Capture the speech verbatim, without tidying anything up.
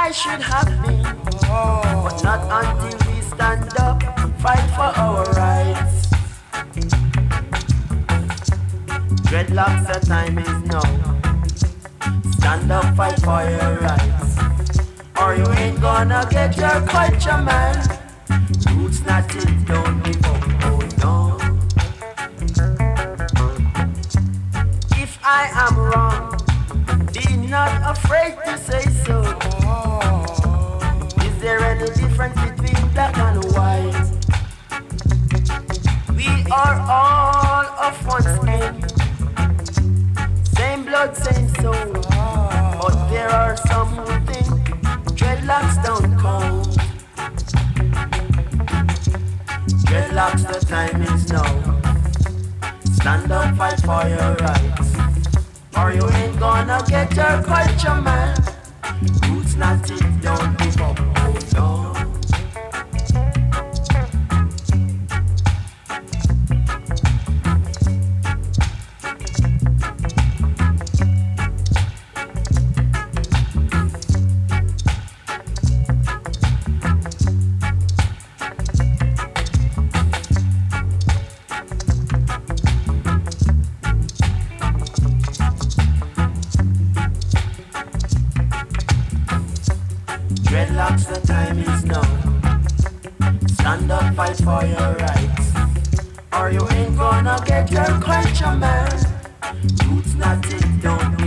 I should have been, but not until we stand up, fight for our rights. Dreadlocks, the time is now. Stand up, fight for your rights, or you ain't gonna get your culture, man. Roots not it, don't give up, oh no. If I am wrong, be not afraid to say so. Is there any difference between black and white? We are all of one skin, same blood, same soul. But there are some who think dreadlocks don't count. Dreadlocks, the time is now. Stand up, fight for your rights, or you ain't gonna get your culture, man. Roots not it, don't give up, oh no. Dreadlocks, the time is now. Stand up, fight for your rights, or you ain't gonna get your culture, man. Roots not it, don't